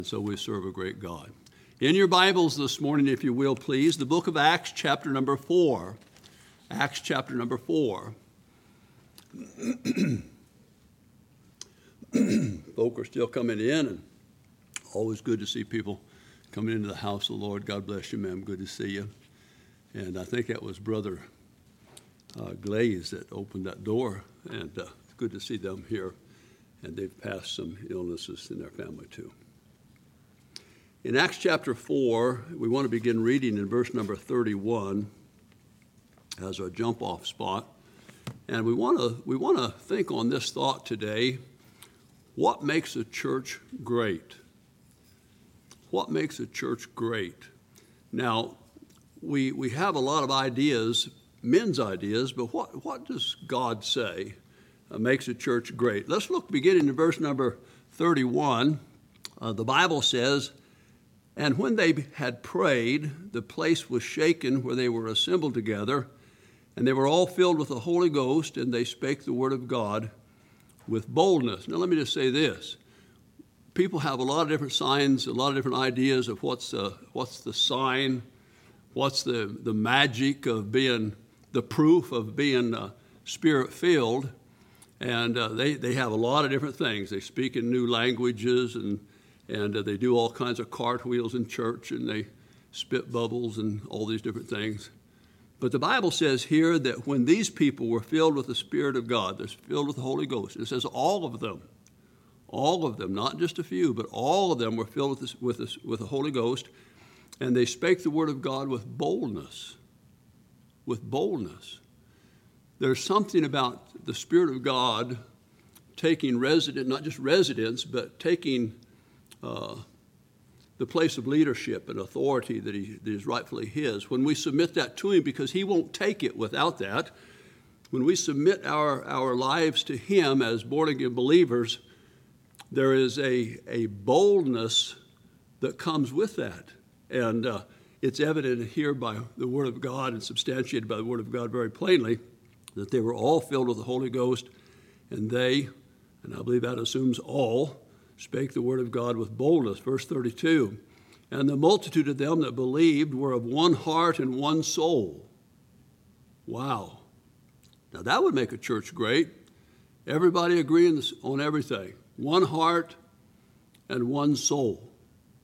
So we serve a great God. In your Bibles this morning, if you will, please, the book of Acts, chapter number 4. Acts, chapter number 4. Folk are still coming in, and always good to see people coming into the house of the Lord. God bless you, ma'am. Good to see you. And I think that was Brother Glaze that opened that door, and it's good to see them here. And they've passed some illnesses in their family, too. In Acts chapter 4, we want to begin reading in verse number 31 as our jump-off spot. And we want to think on this thought today: what makes a church great? What makes a church great? Now, we have a lot of ideas, men's ideas, but what does God say makes a church great? Let's look beginning in verse number 31. The Bible says, "And when they had prayed, the place was shaken where they were assembled together, and they were all filled with the Holy Ghost, and they spake the word of God with boldness." Now let me just say this. People have a lot of different signs, a lot of different ideas of what's the sign, what's the magic of being, the proof of being Spirit-filled. And they have a lot of different things. They speak in new languages, and they do all kinds of cartwheels in church, and they spit bubbles and all these different things. But the Bible says here that when these people were filled with the Spirit of God, they're filled with the Holy Ghost. It says all of them, not just a few, but all of them were filled with the Holy Ghost, and they spake the word of God with boldness. With boldness. There's something about the Spirit of God taking not just residence, but taking the place of leadership and authority that is rightfully His. When we submit that to Him, because He won't take it without that, when we submit our lives to Him as born-again believers, there is a boldness that comes with that. And it's evident here by the Word of God and substantiated by the Word of God very plainly that they were all filled with the Holy Ghost, and they, and I believe that assumes all, spake the word of God with boldness. Verse 32, "And the multitude of them that believed were of one heart and one soul." Wow. Now that would make a church great. Everybody agreeing on everything. One heart and one soul.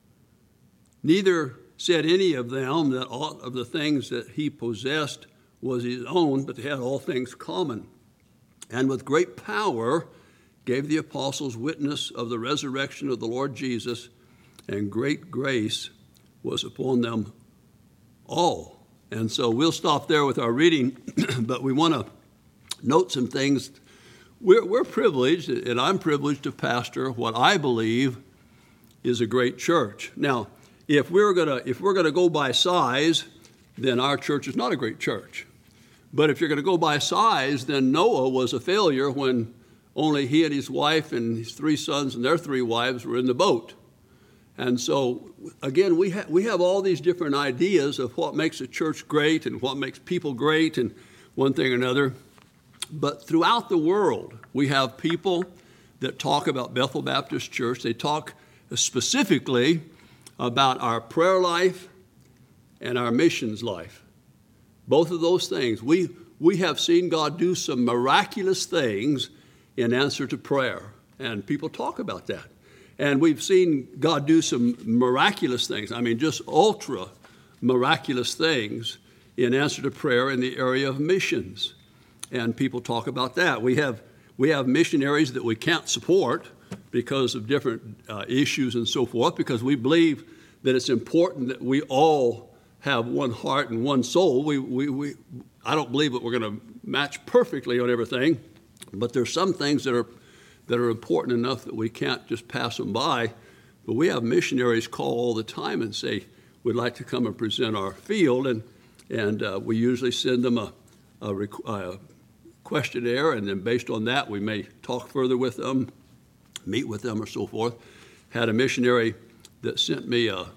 Neither said any of them that aught of the things that he possessed was his own, but they had all things common. And with great power gave the apostles witness of the resurrection of the Lord Jesus, and great grace was upon them all. And so we'll stop there with our reading, but we want to note some things. We're privileged, and I'm privileged to pastor what I believe is a great church. Now, if we're gonna go by size, then our church is not a great church. But if you're going to go by size, then Noah was a failure when only he and his wife and his 3 sons and their 3 wives were in the boat. And so, again, we have all these different ideas of what makes a church great and what makes people great and one thing or another. But throughout the world, we have people that talk about Bethel Baptist Church. They talk specifically about our prayer life and our missions life. Both of those things. We have seen God do some miraculous things in answer to prayer, and people talk about that. And we've seen God do some miraculous things, just ultra miraculous things in answer to prayer in the area of missions. And people talk about that. We have missionaries that we can't support because of different issues and so forth, because we believe that it's important that we all have one heart and one soul. I don't believe that we're going to match perfectly on everything, but there's some things that are important enough that we can't just pass them by. But we have missionaries call all the time and say, we'd like to come and present our field, and we usually send them a questionnaire, and then based on that, we may talk further with them, meet with them, or so forth. Had a missionary that sent me a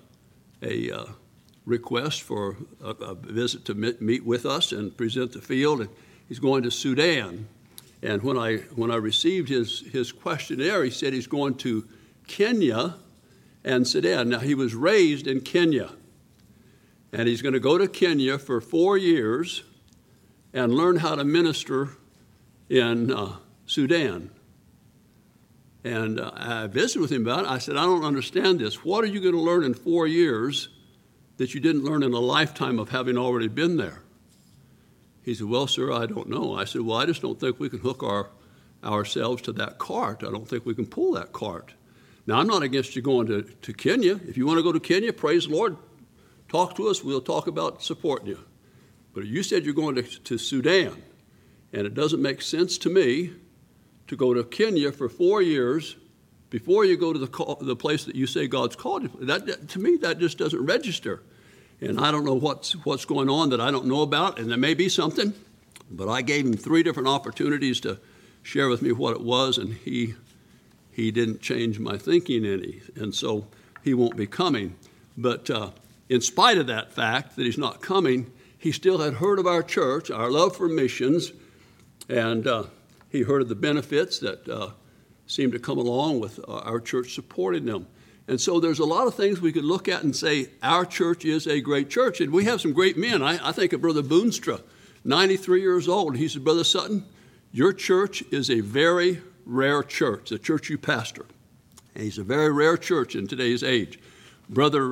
request for a visit to meet with us and present the field, and he's going to Sudan. And when I received his questionnaire, he said he's going to Kenya and Sudan. Now, he was raised in Kenya, and he's going to go to Kenya for 4 years and learn how to minister in Sudan. And I visited with him about it. I said, I don't understand this. What are you going to learn in 4 years that you didn't learn in a lifetime of having already been there? He said, well, sir, I don't know. I said, well, I just don't think we can hook ourselves to that cart. I don't think we can pull that cart. Now, I'm not against you going to Kenya. If you want to go to Kenya, praise the Lord, talk to us. We'll talk about supporting you. But you said you're going to Sudan, and it doesn't make sense to me to go to Kenya for 4 years before you go to the place that you say God's called you. That, to me, that just doesn't register. And I don't know what's going on that I don't know about, and there may be something, but I gave him 3 different opportunities to share with me what it was, and he didn't change my thinking any, and so he won't be coming. But in spite of that fact that he's not coming, he still had heard of our church, our love for missions, and he heard of the benefits that seemed to come along with our church supporting them. And so there's a lot of things we could look at and say, our church is a great church. And we have some great men. I think of Brother Boonstra, 93 years old. He said, Brother Sutton, your church is a very rare church, the church you pastor. And he's a very rare church in today's age. Brother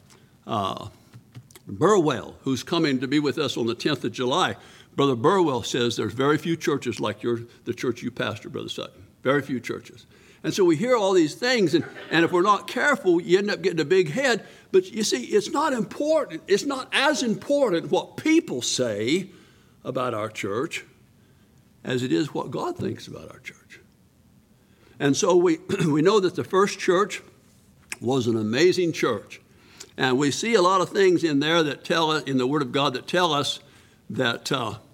Burwell, who's coming to be with us on the 10th of July, Brother Burwell says there's very few churches like the church you pastor, Brother Sutton. Very few churches. And so we hear all these things, and if we're not careful, you end up getting a big head. But you see, it's not important. It's not as important what people say about our church as it is what God thinks about our church. And so we know that the first church was an amazing church. And we see a lot of things in there that tell us, in the Word of God, that tell us that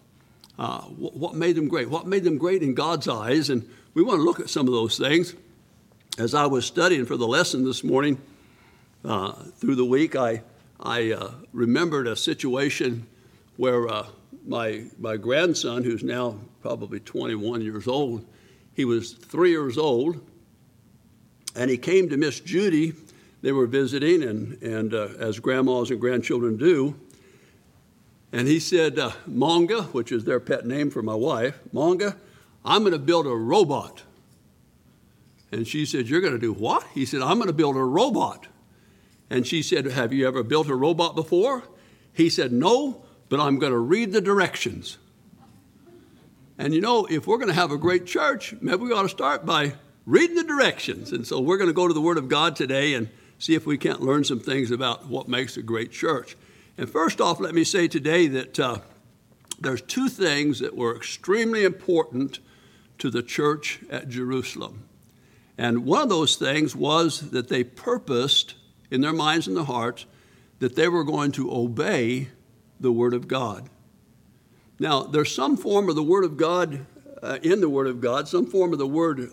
what made them great. What made them great in God's eyes. And we want to look at some of those things. As I was studying for the lesson this morning, through the week, I remembered a situation where my grandson, who's now probably 21 years old, he was 3 years old, and he came to Miss Judy. They were visiting, and as grandmas and grandchildren do, and he said, Monga, which is their pet name for my wife, Monga, I'm going to build a robot. And she said, you're going to do what? He said, I'm going to build a robot. And she said, have you ever built a robot before? He said, no, but I'm going to read the directions. And you know, if we're going to have a great church, maybe we ought to start by reading the directions. And so we're going to go to the Word of God today and see if we can't learn some things about what makes a great church. And first off, let me say today that there's 2 things that were extremely important to the church at Jerusalem. And one of those things was that they purposed in their minds and their hearts that they were going to obey the Word of God. Now, there's some form of the Word of God, in the Word of God, some form of the word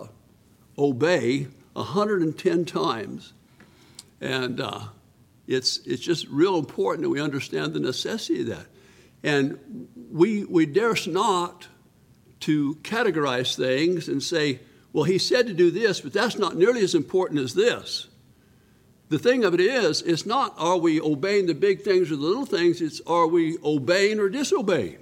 obey 110 times. And it's just real important that we understand the necessity of that. And we dare not to categorize things and say, well, he said to do this, but that's not nearly as important as this. The thing of it is, it's not are we obeying the big things or the little things, it's are we obeying or disobeying.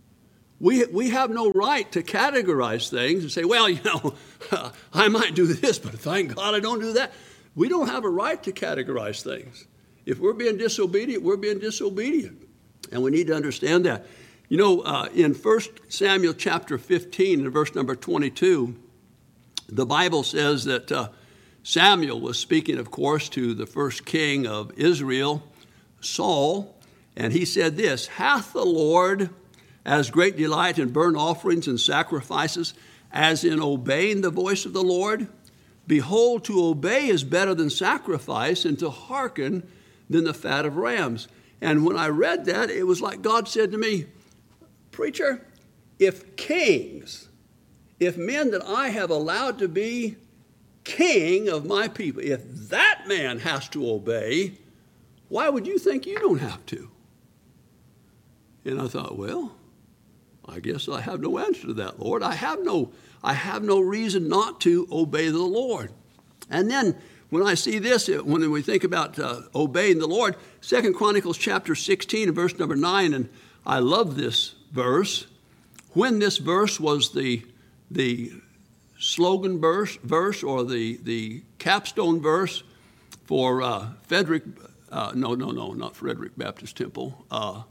We have no right to categorize things and say, well, you know, I might do this, but thank God I don't do that. We don't have a right to categorize things. If we're being disobedient, we're being disobedient. And we need to understand that. You know, in 1 Samuel chapter 15, and verse number 22, the Bible says that Samuel was speaking, of course, to the first king of Israel, Saul, and he said this, hath the Lord as great delight in burnt offerings and sacrifices as in obeying the voice of the Lord? Behold, to obey is better than sacrifice, and to hearken than the fat of rams. And when I read that, it was like God said to me, preacher, if kings, if men that I have allowed to be king of my people, if that man has to obey, why would you think you don't have to? And I thought, well, I guess I have no answer to that, Lord. I have no reason not to obey the Lord. And then when I see this, when we think about obeying the Lord, 2 Chronicles chapter 16 and verse number 9, and I love this verse. When this verse was the slogan verse or the capstone verse for not Frederick Baptist Temple,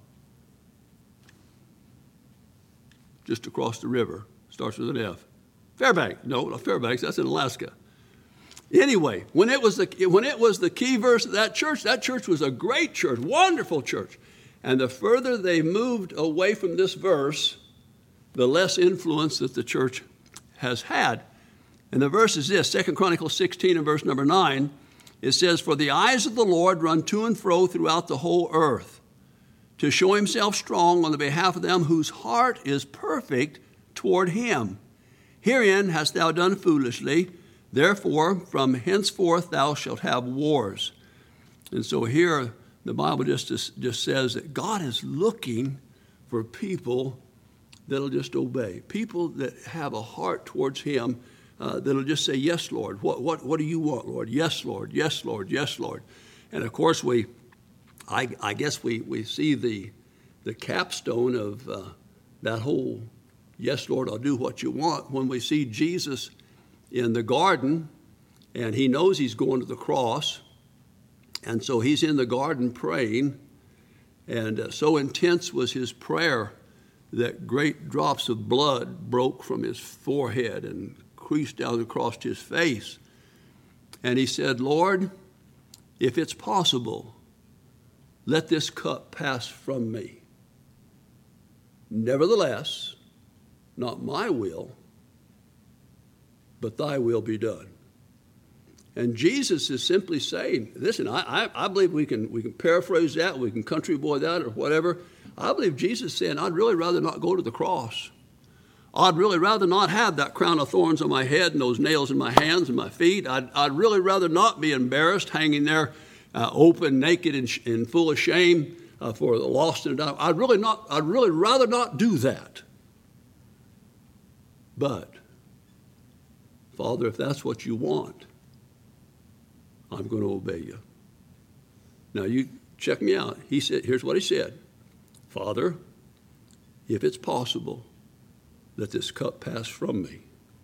just across the river, starts with an F. Fairbanks, not Fairbanks, that's in Alaska. Anyway, when it was the key verse of that church was a great church, wonderful church. And the further they moved away from this verse, the less influence that the church has had. And the verse is this, 2 Chronicles 16 and verse number 9. It says, "For the eyes of the Lord run to and fro throughout the whole earth, to show himself strong on the behalf of them whose heart is perfect toward him. Herein hast thou done foolishly, therefore from henceforth thou shalt have wars." And so here the Bible just says that God is looking for people that'll just obey, people that have a heart towards him, that'll just say, "Yes, Lord. What do you want, Lord? Yes, Lord. Yes, Lord. Yes, Lord." And of course I guess we see the capstone of that whole "Yes, Lord, I'll do what you want" when we see Jesus in the garden, and he knows he's going to the cross, and so he's in the garden praying, and so intense was his prayer that great drops of blood broke from his forehead and creased down across his face. And he said, "Lord, if it's possible, let this cup pass from me. Nevertheless, not my will, but thy will be done." And Jesus is simply saying, listen, I believe we can paraphrase that, we can country boy that or whatever. I believe Jesus is saying, I'd really rather not go to the cross. I'd really rather not have that crown of thorns on my head and those nails in my hands and my feet. I'd really rather not be embarrassed, hanging there open, naked, and full of shame for the lost and dying. I'd really rather not do that. But, Father, if that's what you want, I'm going to obey you. Now, you check me out. He said, here's what he said. "Father, if it's possible, let this cup pass from me.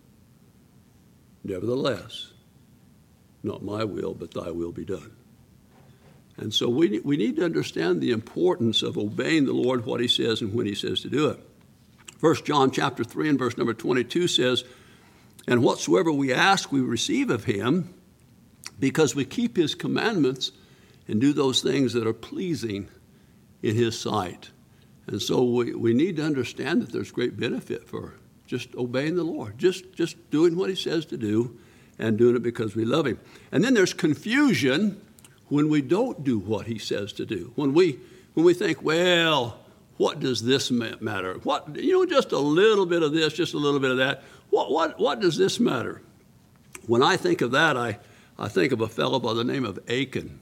Nevertheless, not my will, but thy will be done." And so we need to understand the importance of obeying the Lord, what he says and when he says to do it. 1 John chapter 3 and verse number 22 says, "And whatsoever we ask, we receive of him, because we keep his commandments and do those things that are pleasing in his sight." And so we need to understand that there's great benefit for just obeying the Lord, just doing what he says to do and doing it because we love him. And then there's confusion when we don't do what he says to do. When we think, well, what does this matter? What, just a little bit of this, just a little bit of that. What does this matter? When I think of that, I think of a fellow by the name of Achan.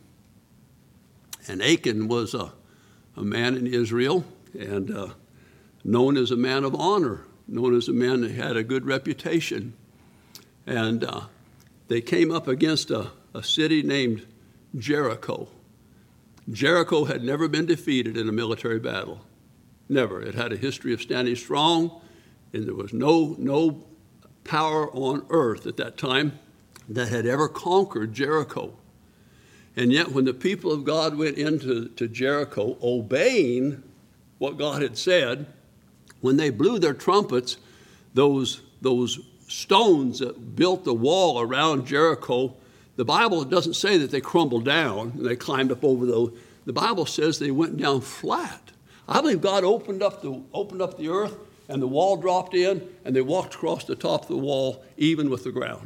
And Achan was a man in Israel, and known as a man of honor, known as a man that had a good reputation. And they came up against a city named Jericho. Jericho had never been defeated in a military battle. Never. It had a history of standing strong, and there was no power on earth at that time that had ever conquered Jericho. And yet when the people of God went into Jericho, obeying what God had said, when they blew their trumpets, those stones that built the wall around Jericho, the Bible doesn't say that they crumbled down and they climbed up over those. The Bible says they went down flat. I believe God opened up the earth, and the wall dropped in, and they walked across the top of the wall even with the ground.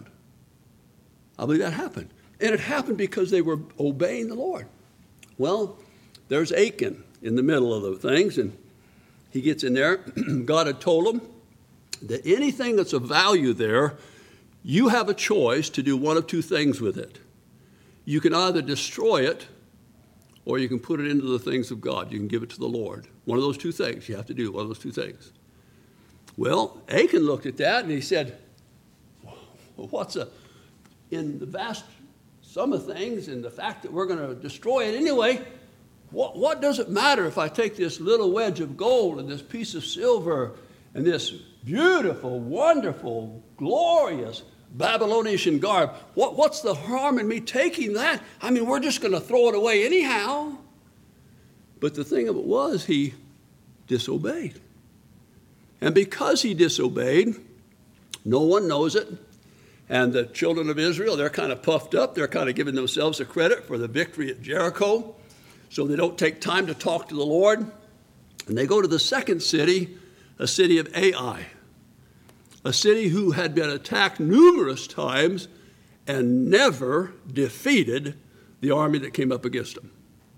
I believe that happened. And it happened because they were obeying the Lord. Well, there's Achan in the middle of the things, and he gets in there. God had told him that anything that's of value there, you have a choice to do one of two things with it. You can either destroy it, or you can put it into the things of God. You can give it to the Lord. One of those two things. You have to do one of those two things. Well, Achan looked at that and he said, in the vast some of the things and the fact that we're going to destroy it anyway, what does it matter if I take this little wedge of gold and this piece of silver and this beautiful, wonderful, glorious Babylonian garb? What's the harm in me taking that? I mean, we're just going to throw it away anyhow. But the thing of it was, he disobeyed. And because he disobeyed, no one knows it. And the children of Israel, they're kind of puffed up. They're kind of giving themselves the credit for the victory at Jericho. So they don't take time to talk to the Lord. And they go to the second city, a city of Ai, a city who had been attacked numerous times and never defeated the army that came up against them.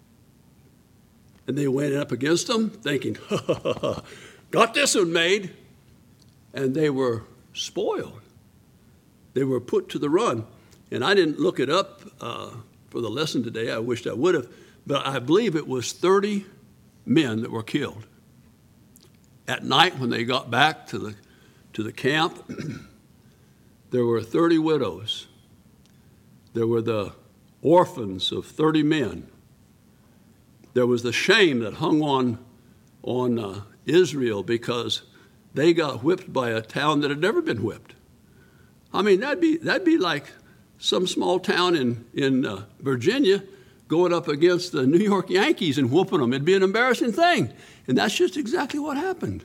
And they went up against them thinking, got this one made. And they were spoiled. They were put to the run. And I didn't look it up for the lesson today. I wished I would have. But I believe it was 30 men that were killed. At night when they got back to the camp, there were 30 widows. There were the orphans of 30 men. There was the shame that hung on Israel because they got whipped by a town that had never been whipped. I mean, that'd be like some small town in Virginia going up against the New York Yankees and whooping them. It'd be an embarrassing thing. And that's just exactly what happened.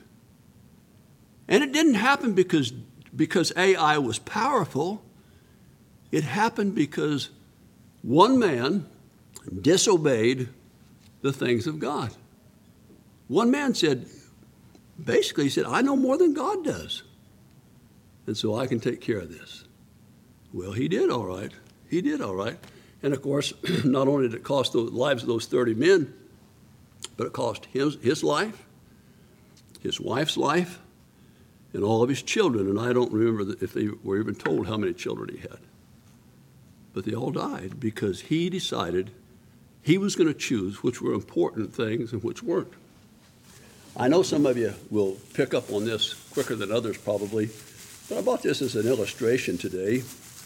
And it didn't happen because Ai was powerful. It happened because one man disobeyed the things of God. One man said, basically, he said, I know more than God does. And so I can take care of this. Well, he did all right. He did all right. And of course, not only did it cost the lives of those 30 men, but it cost his life, his wife's life, and all of his children. And I don't remember if they were even told how many children he had. But they all died because he decided he was going to choose which were important things and which weren't. I know some of you will pick up on this quicker than others probably, but I brought this as an illustration today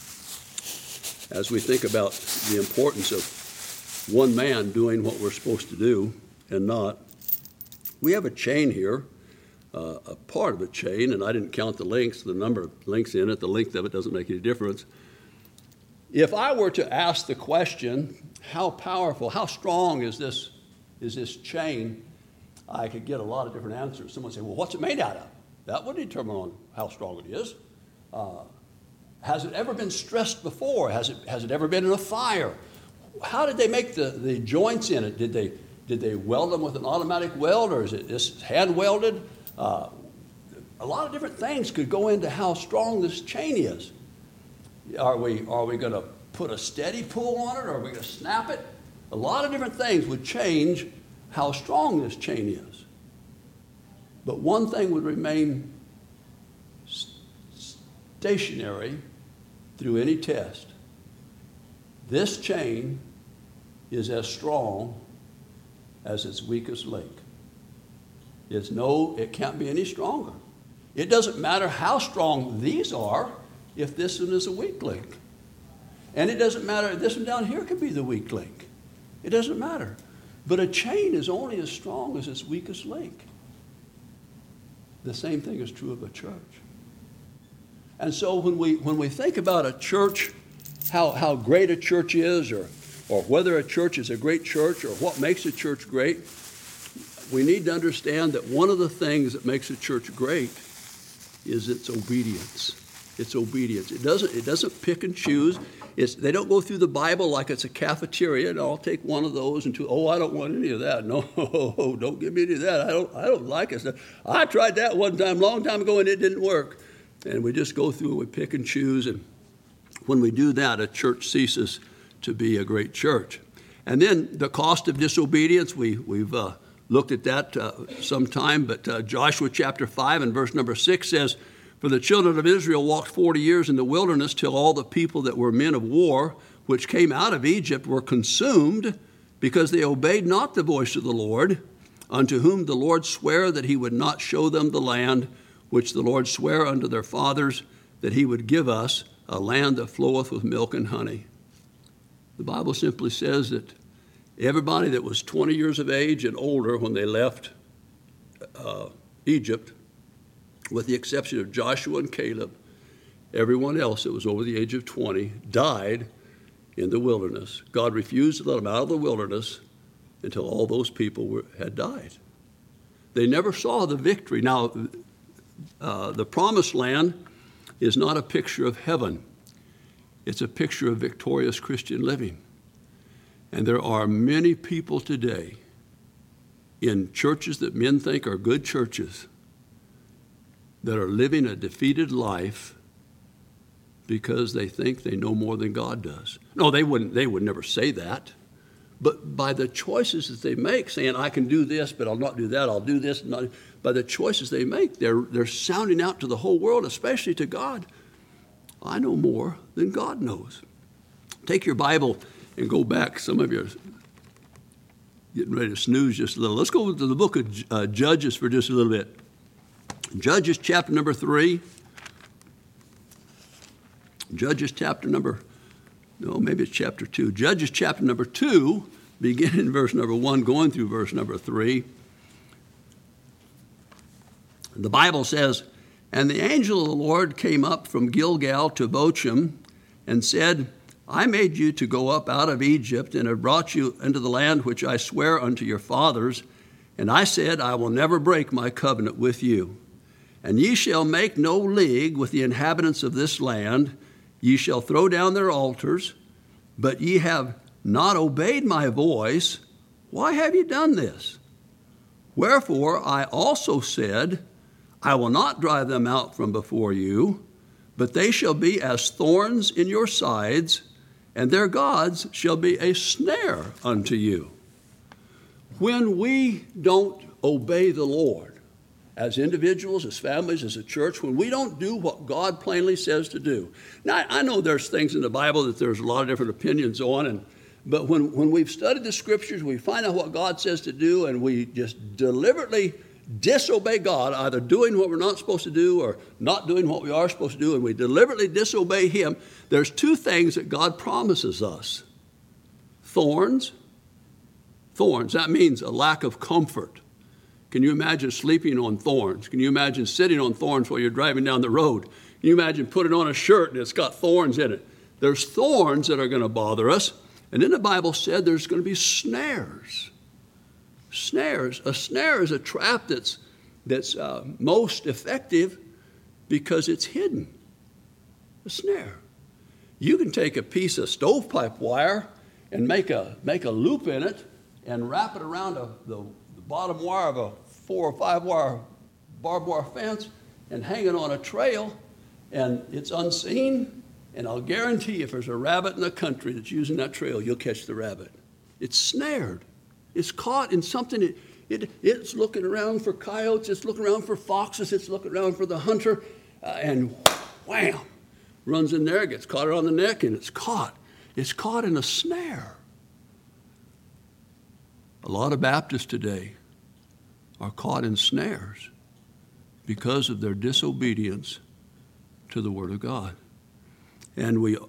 as we think about the importance of one man doing what we're supposed to do and not. We have a chain here, a part of a chain, and I didn't count the links, the number of links in it. The length of it doesn't make any difference. If I were to ask the question, how powerful, how strong is this chain, I could get a lot of different answers. Someone would say, well, what's it made out of? That would determine on how strong it is. Has it ever been stressed before? Has it ever been in a fire? How did they make the joints in it? Did they weld them with an automatic weld, or is it just hand welded? A lot of different things could go into how strong this chain is. Are we going to put a steady pull on it, or are we going to snap it? A lot of different things would change how strong this chain is. But one thing would remain stationary through any test. This chain is as strong as its weakest link. It can't be any stronger. It doesn't matter how strong these are if this one is a weak link. And it doesn't matter, this one down here could be the weak link. It doesn't matter. But a chain is only as strong as its weakest link. The same thing is true of a church. And so when we think about a church, how great a church is, or whether a church is a great church, or what makes a church great, we need to understand that one of the things that makes a church great is its obedience. It's obedience. It doesn't pick and choose. They don't go through the Bible like it's a cafeteria, and I'll take one of those and two. Oh, I don't want any of that. No, don't give me any of that. I don't like it. I tried that one time, long time ago, and it didn't work. And we just go through, we pick and choose, and when we do that, a church ceases to be a great church. And then the cost of disobedience, we've looked at that sometime, but Joshua chapter 5 and verse number 6 says, for the children of Israel walked 40 years in the wilderness till all the people that were men of war, which came out of Egypt, were consumed because they obeyed not the voice of the Lord, unto whom the Lord sware that he would not show them the land which the Lord sware unto their fathers that he would give us, a land that floweth with milk and honey. The Bible simply says that everybody that was 20 years of age and older when they left Egypt, with the exception of Joshua and Caleb, everyone else that was over the age of 20 died in the wilderness. God refused to let them out of the wilderness until all those people had died. They never saw the victory. Now, the promised land is not a picture of heaven. It's a picture of victorious Christian living. And there are many people today in churches that men think are good churches that are living a defeated life because they think they know more than God does. No, they would never say that. But by the choices that they make, saying, I can do this, but I'll not do that, I'll do this, not, by the choices they make, they're sounding out to the whole world, especially to God. I know more than God knows. Take your Bible and go back. Some of you are getting ready to snooze just a little. Let's go to the book of Judges for just a little bit. Judges chapter number 3. Judges chapter number, no, maybe it's chapter 2. Judges chapter number 2, beginning in verse number 1, going through verse number 3. The Bible says, and the angel of the Lord came up from Gilgal to Bochim and said, I made you to go up out of Egypt and have brought you into the land which I swear unto your fathers. And I said, I will never break my covenant with you. And ye shall make no league with the inhabitants of this land. Ye shall throw down their altars, but ye have not obeyed my voice. Why have ye done this? Wherefore I also said, I will not drive them out from before you, but they shall be as thorns in your sides, and their gods shall be a snare unto you. When we don't obey the Lord, as individuals, as families, as a church, when we don't do what God plainly says to do. Now, I know there's things in the Bible that there's a lot of different opinions on, but when we've studied the Scriptures, we find out what God says to do, and we just deliberately disobey God, either doing what we're not supposed to do or not doing what we are supposed to do, and we deliberately disobey Him, there's two things that God promises us. Thorns. That means a lack of comfort. Can you imagine sleeping on thorns? Can you imagine sitting on thorns while you're driving down the road? Can you imagine putting on a shirt and it's got thorns in it? There's thorns that are going to bother us. And then the Bible said there's going to be snares. Snares. A snare is a trap that's most effective because it's hidden. A snare. You can take a piece of stovepipe wire and make a loop in it and wrap it around the bottom wire of a 4 or 5 wire barbed wire fence and hang it on a trail, and it's unseen, and I'll guarantee if there's a rabbit in the country that's using that trail, you'll catch the rabbit. It's snared. It's caught in something. It's looking around for coyotes, it's looking around for foxes, it's looking around for the hunter, and wham, runs in there, gets caught around the neck, and it's caught. It's caught in a snare. A lot of Baptists today are caught in snares because of their disobedience to the Word of God. And we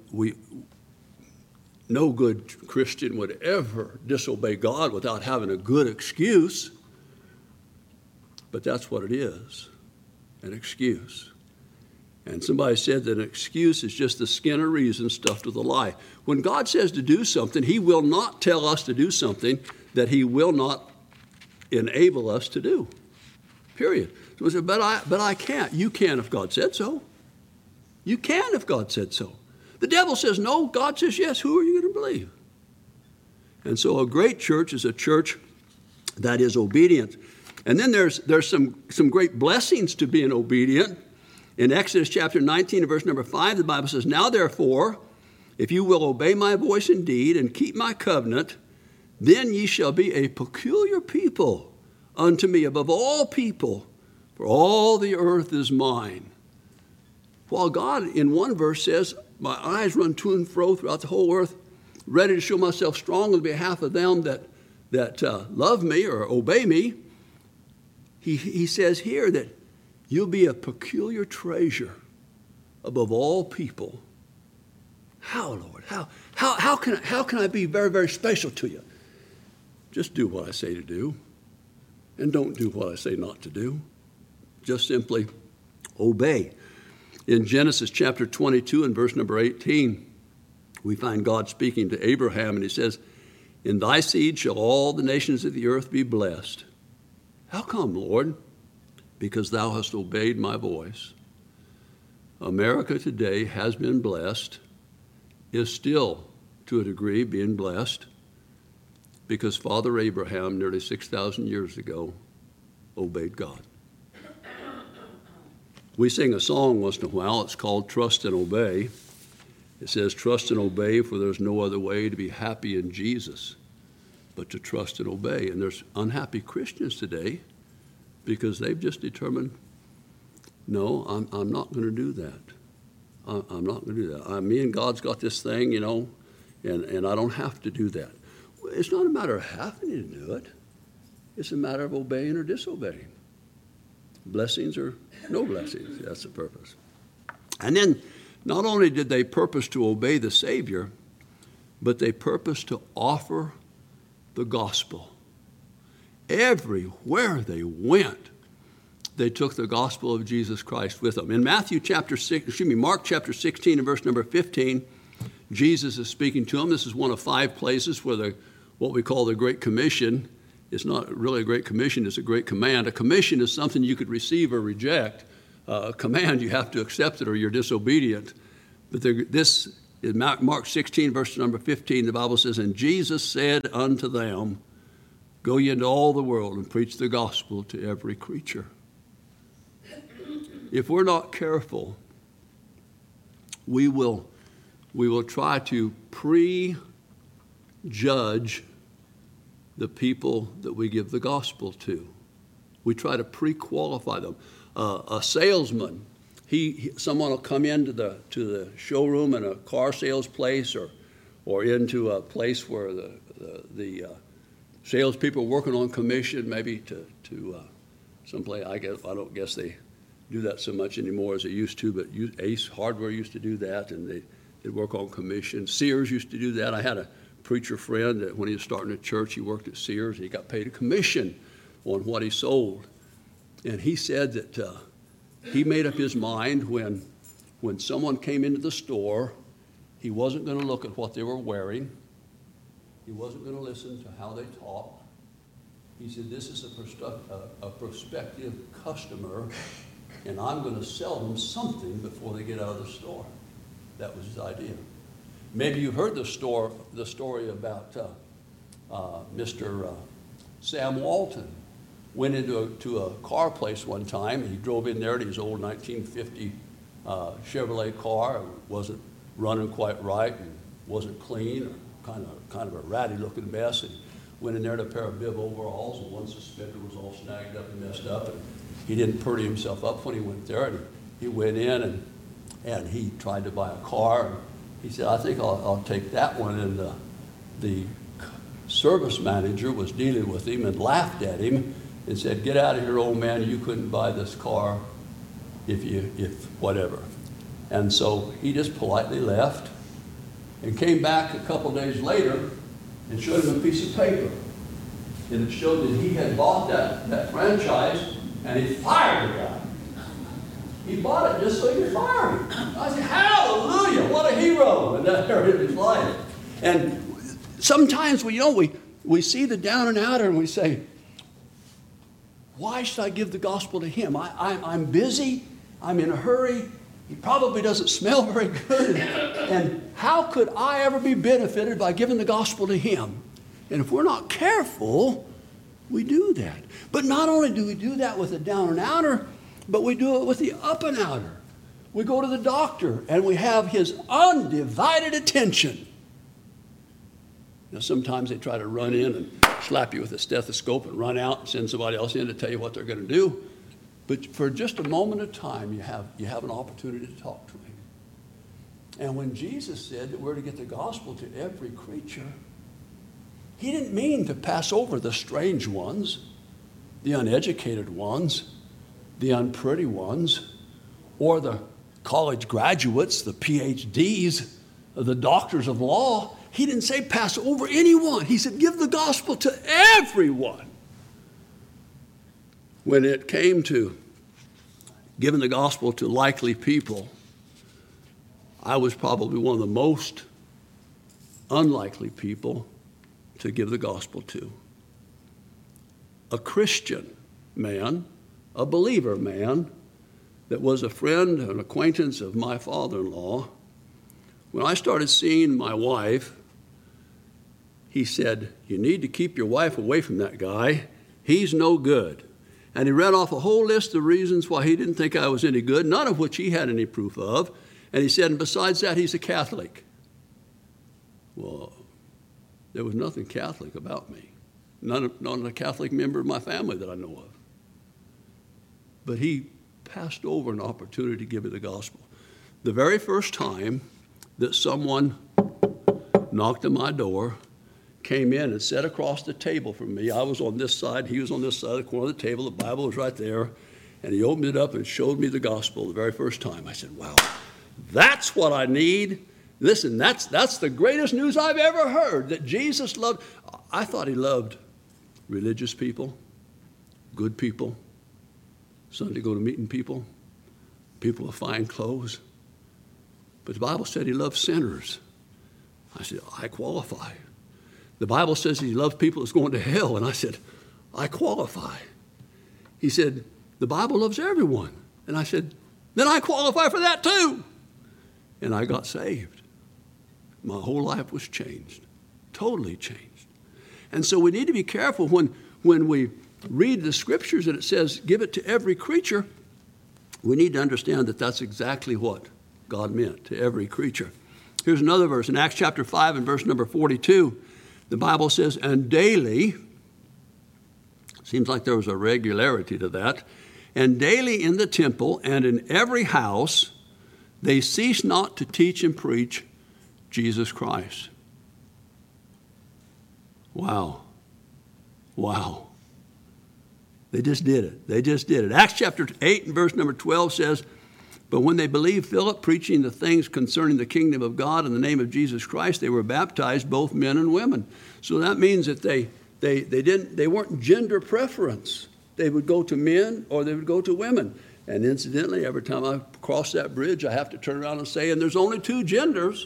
no good Christian would ever disobey God without having a good excuse, but that's what it is, an excuse. And somebody said that an excuse is just the skin of reason stuffed with a lie. When God says to do something, He will not tell us to do something that He will not enable us to do, period. So we say, but I can't. You can if God said so. You can if God said so. The devil says no, God says yes. Who are you going to believe? And so a great church is a church that is obedient. And then there's some great blessings to being obedient. In Exodus chapter 19 and verse number 5, the Bible says, now therefore, if you will obey my voice indeed and keep my covenant, then ye shall be a peculiar people unto me above all people, for all the earth is mine. While God in one verse says, my eyes run to and fro throughout the whole earth, ready to show myself strong on behalf of them that love me or obey me, he says here that you'll be a peculiar treasure above all people How, Lord? How can I be very, very special to you? Just do what I say to do, and don't do what I say not to do. Just simply obey. In Genesis chapter 22 and verse number 18, we find God speaking to Abraham, and he says, in thy seed shall all the nations of the earth be blessed. How come, Lord? Because thou hast obeyed my voice. America today has been blessed, is still, to a degree, being blessed, because Father Abraham, nearly 6,000 years ago, obeyed God. We sing a song once in a while. It's called Trust and Obey. It says, trust and obey, for there's no other way to be happy in Jesus but to trust and obey. And there's unhappy Christians today because they've just determined, no, I'm not going to do that. I'm not going to do that. Me and God's got this thing, and I don't have to do that. It's not a matter of having to do it. It's a matter of obeying or disobeying. Blessings or no blessings. That's the purpose. And then not only did they purpose to obey the Savior, but they purposed to offer the gospel. Everywhere they went, they took the gospel of Jesus Christ with them. In Mark chapter 16 and verse number 15, Jesus is speaking to them. This is one of 5 places where what we call the Great Commission is not really a Great Commission, it's a Great Command. A commission is something you could receive or reject. A command, you have to accept it or you're disobedient. But this is Mark 16, verse number 15. The Bible says, and Jesus said unto them, go ye into all the world and preach the gospel to every creature. If we're not careful, we will try to prejudge the people that we give the gospel to. We try to pre-qualify them. A salesman, someone will come into the showroom in a car sales place or into a place where the salespeople are working on commission, maybe to someplace. I don't guess they do that so much anymore as they used to, but Ace Hardware used to do that, and they'd work on commission. Sears used to do that. I had a preacher friend that when he was starting a church, he worked at Sears, and he got paid a commission on what he sold. And he said that he made up his mind when someone came into the store, he wasn't going to look at what they were wearing. He wasn't going to listen to how they talked. He said, this is a prospective customer, and I'm going to sell them something before they get out of the store. That was his idea. Maybe you've heard the story about Mr. Sam Walton. Went into a car place one time. He drove in there to his old 1950 Chevrolet car. It wasn't running quite right and wasn't clean, or kind of a ratty-looking mess. And went in there in a pair of bib overalls, and one suspender was all snagged up and messed up. And he didn't purdy himself up when he went there. And he went in and he tried to buy a car. And he said, I think I'll take that one. And the service manager was dealing with him and laughed at him and said, get out of here, old man, you couldn't buy this car if whatever. And so he just politely left and came back a couple days later and showed him a piece of paper. And it showed that he had bought that franchise and he fired the guy. He bought it just so he could fire him. I said, hallelujah, what a hero in that area of his life. And sometimes we see the down and outer and we say, why should I give the gospel to him? I'm busy. I'm in a hurry. He probably doesn't smell very good. And how could I ever be benefited by giving the gospel to him? And if we're not careful, we do that. But not only do we do that with the down and outer, but we do it with the up and outer. We go to the doctor and we have his undivided attention. Now, sometimes they try to run in and slap you with a stethoscope and run out and send somebody else in to tell you what they're going to do. But for just a moment of time, you have an opportunity to talk to him. And when Jesus said that we're to get the gospel to every creature, he didn't mean to pass over the strange ones, the uneducated ones, the unpretty ones, or the college graduates, the PhDs. the doctors of law. He didn't say pass over anyone. He said give the gospel to everyone. When it came to giving the gospel to likely people, I was probably one of the most unlikely people to give the gospel to. A Christian man, a believer man, that was a friend, an acquaintance of my father-in-law. When I started seeing my wife, he said, you need to keep your wife away from that guy. He's no good. And he read off a whole list of reasons why he didn't think I was any good, none of which he had any proof of. And he said, and besides that, he's a Catholic. Well, there was nothing Catholic about me. Not a Catholic member of my family that I know of. But he passed over an opportunity to give me the gospel. The very first time that someone knocked on my door, came in and sat across the table from me. I was on this side, he was on this side of the corner of the table, the Bible was right there, and he opened it up and showed me the gospel the very first time. I said, wow, that's what I need. Listen, that's the greatest news I've ever heard, that Jesus loved. I thought he loved religious people, good people, Sunday go to meeting people, people with fine clothes. But the Bible said he loved sinners. I said, I qualify. The Bible says he loves people that's going to hell. And I said, I qualify. He said, the Bible loves everyone. And I said, then I qualify for that too. And I got saved. My whole life was changed, totally changed. And so we need to be careful when we read the scriptures and it says, give it to every creature. We need to understand that that's exactly what God meant, to every creature. Here's another verse in Acts chapter 5 and verse number 42. The Bible says, and daily, seems like there was a regularity to that, and daily in the temple and in every house, they cease not to teach and preach Jesus Christ. Wow. Wow. They just did it. They just did it. Acts chapter 8 and verse number 12 says, but when they believed Philip preaching the things concerning the kingdom of God in the name of Jesus Christ, they were baptized, both men and women. So that means that they weren't gender preference. They would go to men or they would go to women. And incidentally, every time I cross that bridge, I have to turn around and say, and there's only two genders.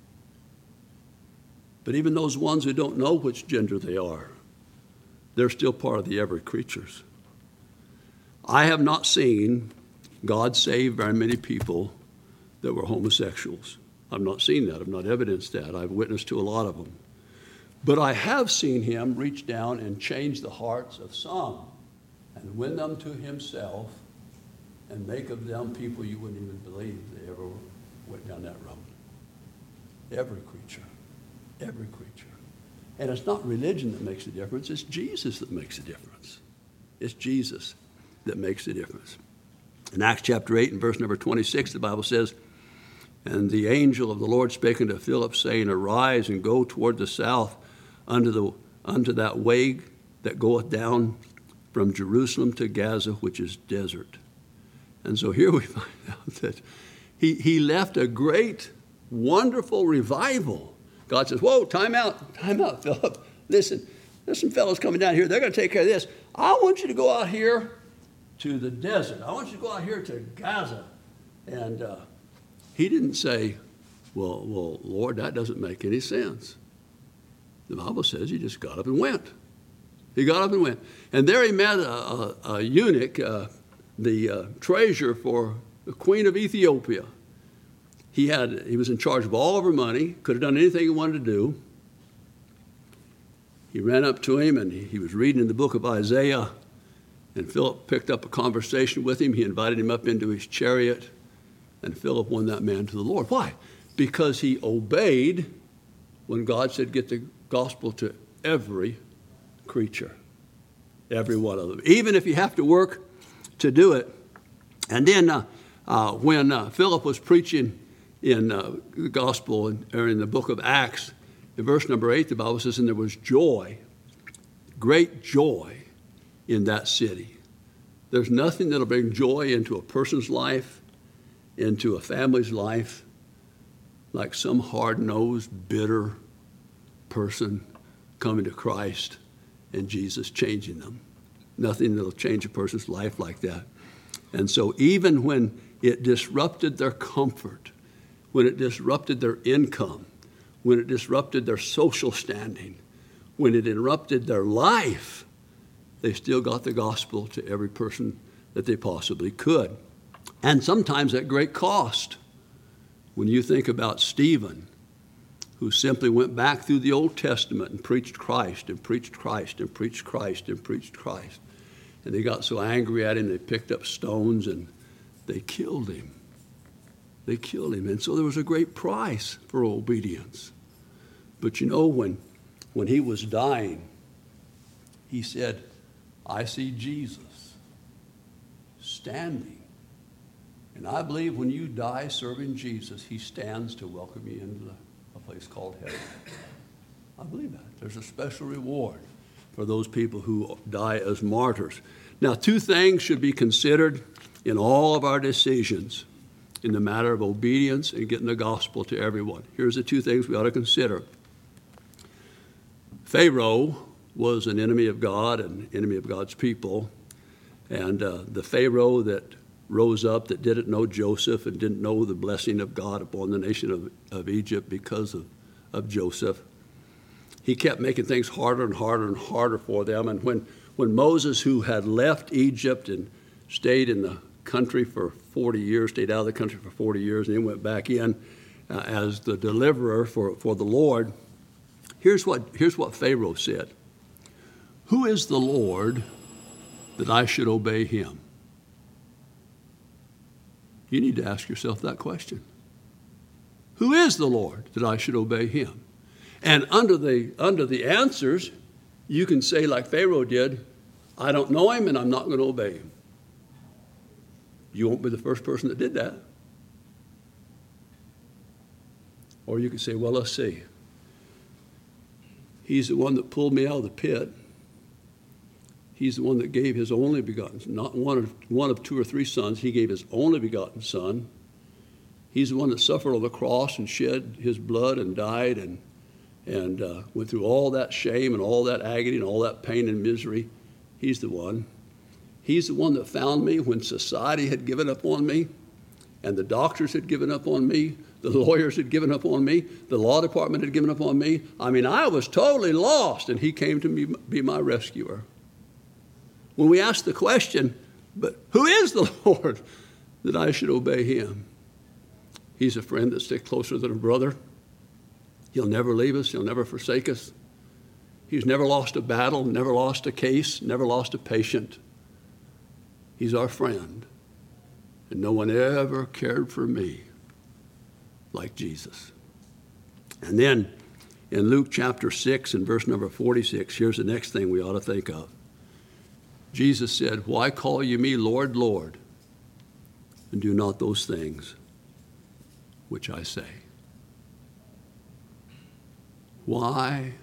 But even those ones who don't know which gender they are, they're still part of the every creatures. I have not seen God save very many people that were homosexuals. I've not seen that. I've not evidenced that. I've witnessed to a lot of them. But I have seen him reach down and change the hearts of some and win them to himself and make of them people you wouldn't even believe they ever went down that road. Every creature. Every creature. And it's not religion that makes the difference. It's Jesus that makes the difference. It's Jesus that makes the difference. In Acts chapter 8 and verse number 26, the Bible says, and the angel of the Lord spake unto Philip, saying, arise and go toward the south unto that way that goeth down from Jerusalem to Gaza, which is desert. And so here we find out that he left a great, wonderful revival. God says, whoa, time out, Philip. Listen, there's some fellows coming down here. They're going to take care of this. I want you to go out here to the desert. I want you to go out here to Gaza. And he didn't say, well, Lord, that doesn't make any sense. The Bible says he just got up and went. He got up and went. And there he met a eunuch, the treasurer for the queen of Ethiopia. He was in charge of all of her money, could have done anything he wanted to do. He ran up to him, and he was reading in the book of Isaiah, and Philip picked up a conversation with him. He invited him up into his chariot, and Philip won that man to the Lord. Why? Because he obeyed when God said, get the gospel to every creature, every one of them, even if you have to work to do it. And then when Philip was preaching in the gospel, or in the book of Acts, in verse number 8, the Bible says, and there was joy, great joy in that city. There's nothing that'll bring joy into a person's life, into a family's life, like some hard-nosed, bitter person coming to Christ and Jesus changing them. Nothing that'll change a person's life like that. And so even when it disrupted their comfort, when it disrupted their income, when it disrupted their social standing, when it interrupted their life, they still got the gospel to every person that they possibly could. And sometimes at great cost. When you think about Stephen, who simply went back through the Old Testament and preached Christ and preached Christ and preached Christ and preached Christ. And they got so angry at him, they picked up stones and they killed him. They killed him. And so there was a great price for obedience. But you know, when he was dying, he said, I see Jesus standing. And I believe when you die serving Jesus, he stands to welcome you into a place called heaven. I believe that. There's a special reward for those people who die as martyrs. Now, two things should be considered in all of our decisions in the matter of obedience and getting the gospel to everyone. Here's the two things we ought to consider. Pharaoh was an enemy of God and enemy of God's people. And the Pharaoh that rose up that didn't know Joseph and didn't know the blessing of God upon the nation of Egypt because of Joseph, he kept making things harder and harder and harder for them. And when Moses, who had left Egypt and stayed in the country for 40 years, stayed out of the country for 40 years, and then went back in as the deliverer for the Lord, here's what Pharaoh said. Who is the Lord that I should obey him? You need to ask yourself that question. Who is the Lord that I should obey him? And under the answers, you can say like Pharaoh did, I don't know him and I'm not going to obey him. You won't be the first person that did that. Or you could say, well, let's see. He's the one that pulled me out of the pit. He's the one that gave his only begotten son, not one of two or three sons. He gave his only begotten son. He's the one that suffered on the cross and shed his blood and died and went through all that shame and all that agony and all that pain and misery. He's the one. He's the one that found me when society had given up on me and the doctors had given up on me, the lawyers had given up on me, the law department had given up on me. I mean, I was totally lost, and he came to me, be my rescuer. When we ask the question, but who is the Lord that I should obey him? He's a friend that sticks closer than a brother. He'll never leave us. He'll never forsake us. He's never lost a battle, never lost a case, never lost a patient. He's our friend. And no one ever cared for me like Jesus. And then in Luke chapter 6 and verse number 46, here's the next thing we ought to think of. Jesus said, why call you me Lord, Lord, and do not those things which I say? Why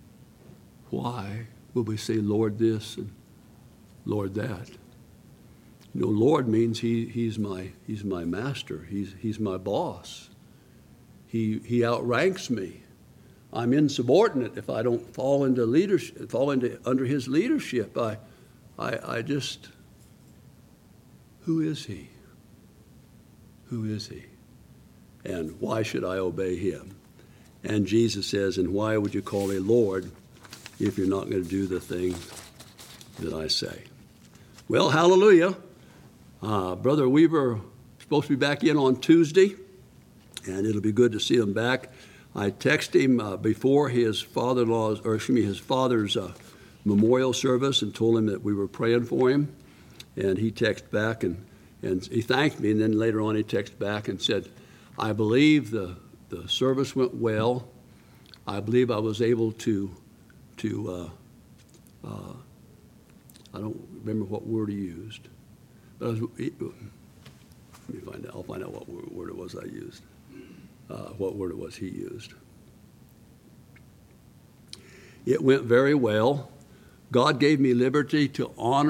will we say Lord this and Lord that? You know, Lord means he's my master. He's my boss. He outranks me. I'm insubordinate if I don't fall into leadership, under his leadership. I just, who is he? Who is he? And why should I obey him? And Jesus says, and why would you call me Lord if you're not going to do the thing that I say? Well, hallelujah. Brother Weaver is supposed to be back in on Tuesday, and it'll be good to see him back. I texted him before his father's memorial service and told him that we were praying for him. And he texted back and he thanked me. And then later on he texted back and said, I believe the service went well. I believe I was able to I don't remember what word he used. But let me find out. I'll find out what word it was I used. What word it was he used. It went very well. God gave me liberty to honor